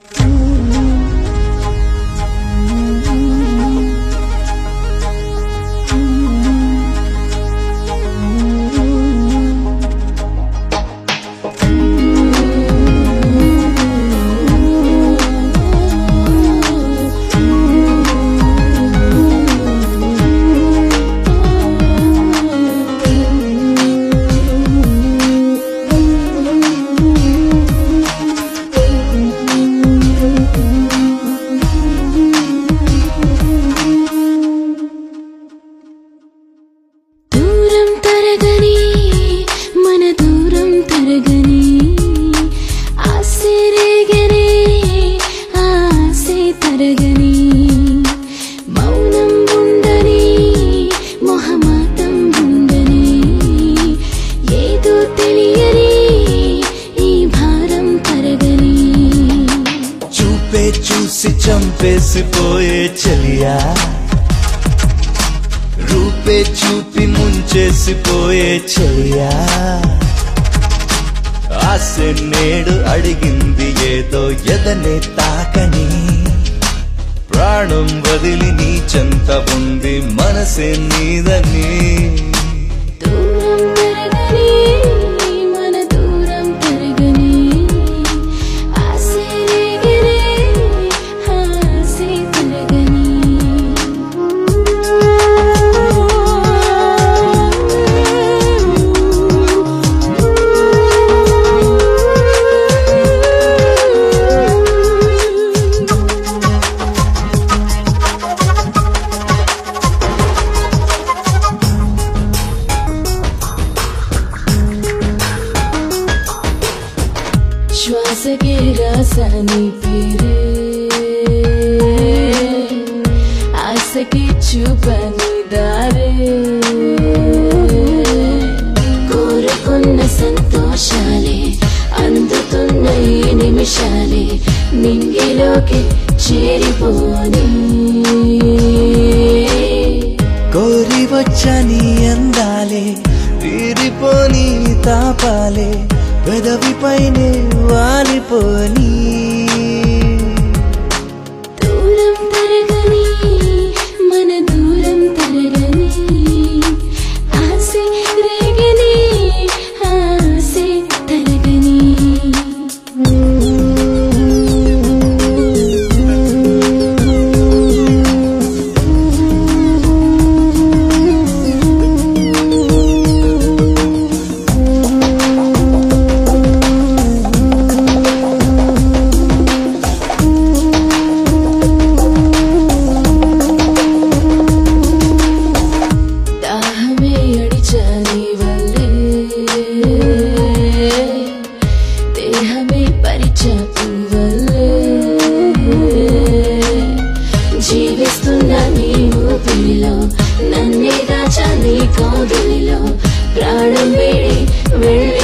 చూసి చంపేసిపోయే చలియా రూపే చూపి ముంచేసిపోయే చలియా ఆశ నేడు అడిగింది ఏదో ఎదనే తాకని ప్రాణం వదిలి నీ చెంత ఉంది మనసే నీదని श्वास के रासानी पीरे आस के चुपनी दारे కోరుకున్న సంతోషాలే అందుతున్న ఈ నిమిషాలే నింగిలోకి చేరిపోని కోరి వచ్చని అందాలే తీరిపోని తాపాలే పెదవిపైనే వాలిపోని దూరం తరగని మన దూరం తరగని ఆసే రేగని ఆసే తరగని జీవిస్తున్నా నీ ఊపిరిలో నన్నే దాచా నీ కౌగిలిలో ప్రాణం వేడి వెళ్ళి